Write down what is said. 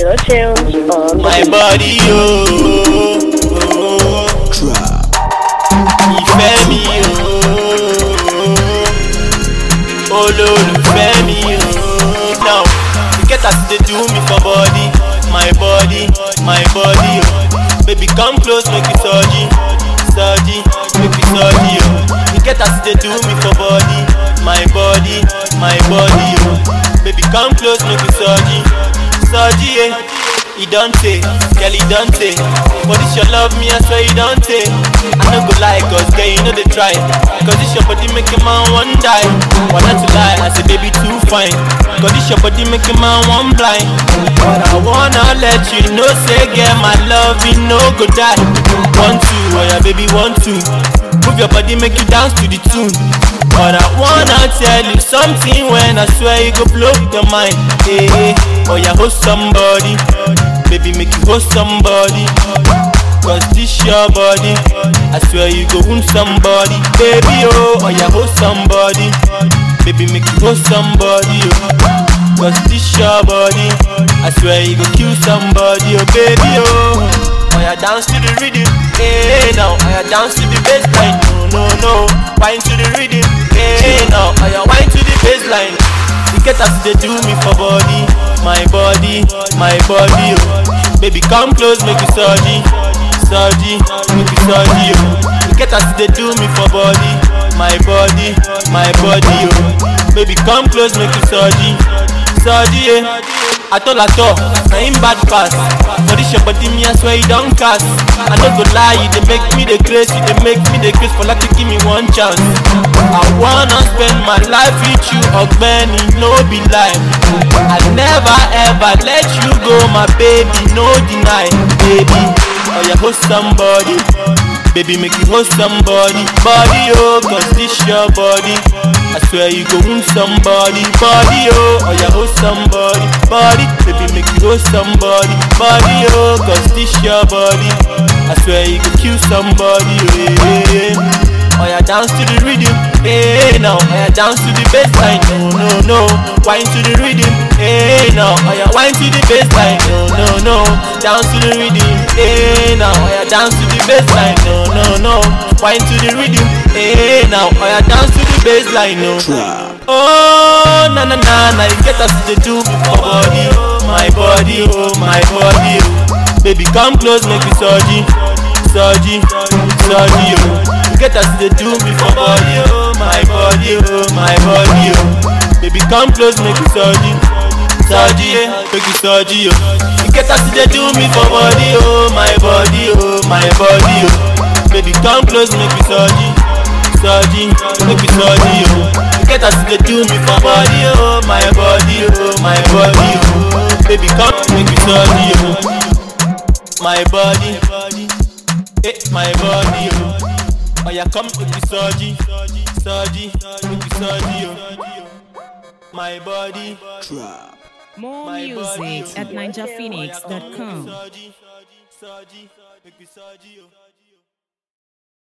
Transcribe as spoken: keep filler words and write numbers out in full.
Killer Tunes on My body, oh, oh, Trap. ìfẹ́ mi, oh, olólùfẹ́ mi, oh. Now, you get as they do me for body, my body, my body, oh. Baby, come close, make it surgy, surgy, make it surgy, oh. You get as they do me for body, my body, my body, oh. Baby, come close, make it surgy, surgy, eh. You don't take, girl, you don't take. But this your love me, I swear you don't take. I no go lie, cause girl, you know they try. Cause this your body make a man one die. Why not to lie, I say baby too fine. Cause this your body make a man one blind. But I wanna let you know, say girl, my love, you no go die. One, two, oh yeah, baby, one, two. Move your body, make you dance to the tune. But I wanna tell you something when I swear you go blow your mind. Hey, hey. Oh yeah, hold somebody. Baby, make you hold somebody. Cause this your body, I swear you go wound somebody. Baby, oh, oh yeah, hold somebody. Baby, make you hold somebody, oh. Cause this your body, I swear you go kill somebody, oh baby, oh. Oh yeah, dance to the rhythm, hey now. Oh yeah, dance to the bassline, no, no, no. Wine to the rhythm, hey now. Oh yeah, wine to the bassline. You get as they do me for body, my body, my body, oh. Baby, come close, make it surgy, surgy, make it surgy, oh. You get as they do me for body, my body, my body, oh. Baby, come close, make it surgy, surgy, eh. At all, at all, na him bad pass. For this your body, me I swear you don't cast. I no go lie, you dey make me the grace, you dey make me the grace. For like to give me one chance. I wanna spend my life with you, Ogbeni, no be lie. I never ever let you go, my baby, no deny, baby. Oh yeah, hold somebody, baby, make you hold somebody, body, oh, cause this your body. I swear you go wound somebody, body, oh, oh yeah, hold somebody, body, baby, make you hold somebody, body, oh, cause this your body. I swear you go kill somebody, oh, yeah, yeah. Oh yeah, dance to the rhythm, hey now. Oh yeah, dance to the bassline, no, no, no. Wine to the rhythm, hey now. Oh yeah, wine to the bassline, no, no, no. Dance to the rhythm, hey now. Oh yeah, dance to the bassline, no, no, no. Wine to the rhythm, hey now. Oh yeah, dance to the bassline, no. Oh na na na na, you get us to do my body, my body, oh my body, oh. Baby, come close, make me surgy, surgy, surgy, oh. Get us to do me for body, oh, my body, oh, my body, oh. Baby, come close, make it surgy, surgy, yeah, make it surgy, oh. You get us to do me for body, oh, my body, oh, my body, oh. Baby, come close, make it surgy, surgy, make it surgy, oh. You get us to do me for body, oh, my body, oh, my body, oh. Baby, come make it surgy, oh. My body, eh, my body, oh. Oh yeah, come make me surgy, surgy, make me surgy, oh. My body, Trap. More my music body, at oh. ninja phoenix dot com. Surgy, surgy, make me surgy, oh.